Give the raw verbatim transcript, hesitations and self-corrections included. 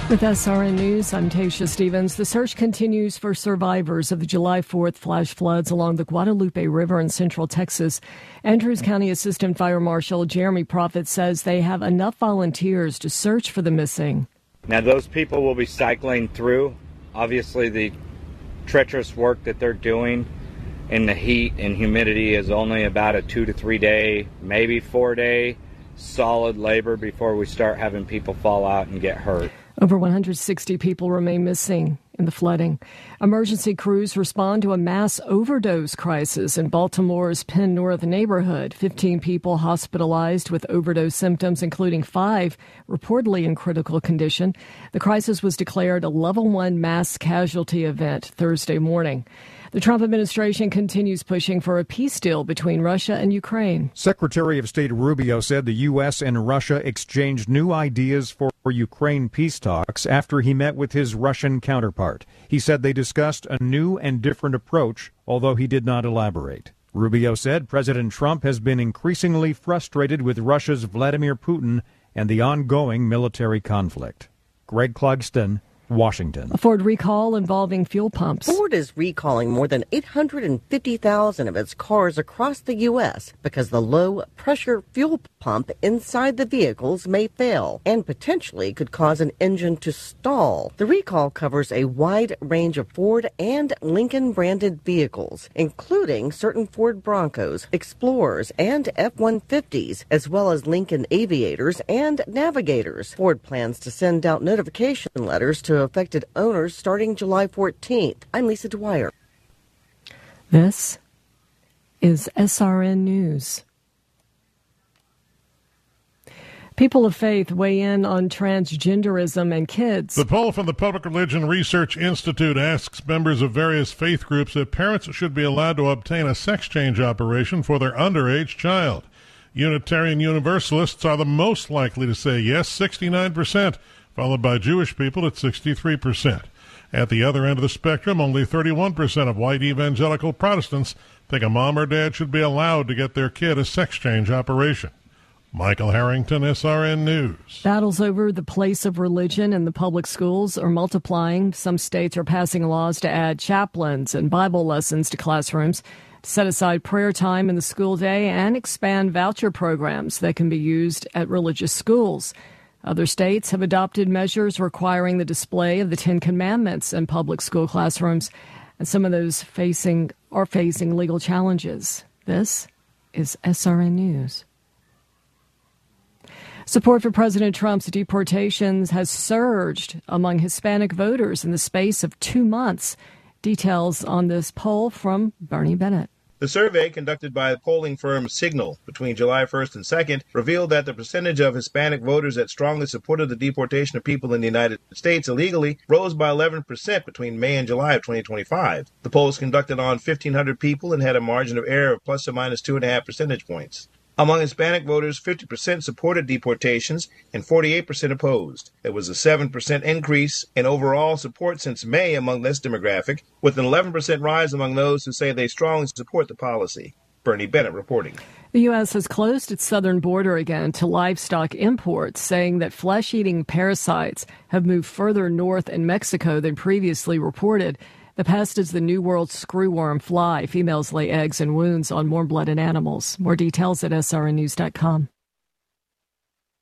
With S R N News, I'm Tasha Stevens. The search continues for survivors of the July fourth flash floods along the Guadalupe River in central Texas. Andrews County Assistant Fire Marshal Jeremy Profit says they have enough volunteers to search for the missing. Now, those people will be cycling through. Obviously, the treacherous work that they're doing in the heat and humidity is only about a two to three day, maybe four day solid labor before we start having people fall out and get hurt. Over one hundred sixty people remain missing in the flooding. Emergency crews respond to a mass overdose crisis in Baltimore's Penn North neighborhood. fifteen people hospitalized with overdose symptoms, including five reportedly in critical condition. The crisis was declared a level one mass casualty event Thursday morning. The Trump administration continues pushing for a peace deal between Russia and Ukraine. Secretary of State Rubio said the U S and Russia exchanged new ideas for Ukraine peace talks after he met with his Russian counterpart. He said they discussed a new and different approach, although he did not elaborate. Rubio said President Trump has been increasingly frustrated with Russia's Vladimir Putin and the ongoing military conflict. Greg Clugston, Washington. A Ford recall involving fuel pumps. Ford is recalling more than eight hundred fifty thousand of its cars across the U S because the low-pressure fuel pump inside the vehicles may fail and potentially could cause an engine to stall. The recall covers a wide range of Ford and Lincoln-branded vehicles, including certain Ford Broncos, Explorers, and F one fifties, as well as Lincoln Aviators and Navigators. Ford plans to send out notification letters to affected owners starting July fourteenth. I'm Lisa Dwyer. This is S R N News. People of faith weigh in on transgenderism and kids. The poll from the Public Religion Research Institute asks members of various faith groups if parents should be allowed to obtain a sex change operation for their underage child. Unitarian Universalists are the most likely to say yes, sixty-nine percent. Followed by Jewish people at sixty-three percent. At the other end of the spectrum, only thirty-one percent of white evangelical Protestants think a mom or dad should be allowed to get their kid a sex change operation. Michael Harrington, S R N News. Battles over the place of religion in the public schools are multiplying. Some states are passing laws to add chaplains and Bible lessons to classrooms, to set aside prayer time in the school day, and expand voucher programs that can be used at religious schools. Other states have adopted measures requiring the display of the Ten Commandments in public school classrooms, and some of those facing are facing legal challenges. This is S R N News. Support for President Trump's deportations has surged among Hispanic voters in the space of two months. Details on this poll from Bernie Bennett. The survey, conducted by the polling firm Signal between July first and second, revealed that the percentage of Hispanic voters that strongly supported the deportation of people in the United States illegally rose by eleven percent between May and July of twenty twenty-five. The poll was conducted on fifteen hundred people and had a margin of error of plus or minus two point five percentage points. Among Hispanic voters, fifty percent supported deportations and forty-eight percent opposed. There was a seven percent increase in overall support since May among this demographic, with an eleven percent rise among those who say they strongly support the policy. Bernie Bennett reporting. The U S has closed its southern border again to livestock imports, saying that flesh-eating parasites have moved further north in Mexico than previously reported. The pest is the New World screwworm fly. Females lay eggs and wounds on warm-blooded animals. More details at S R N news dot com.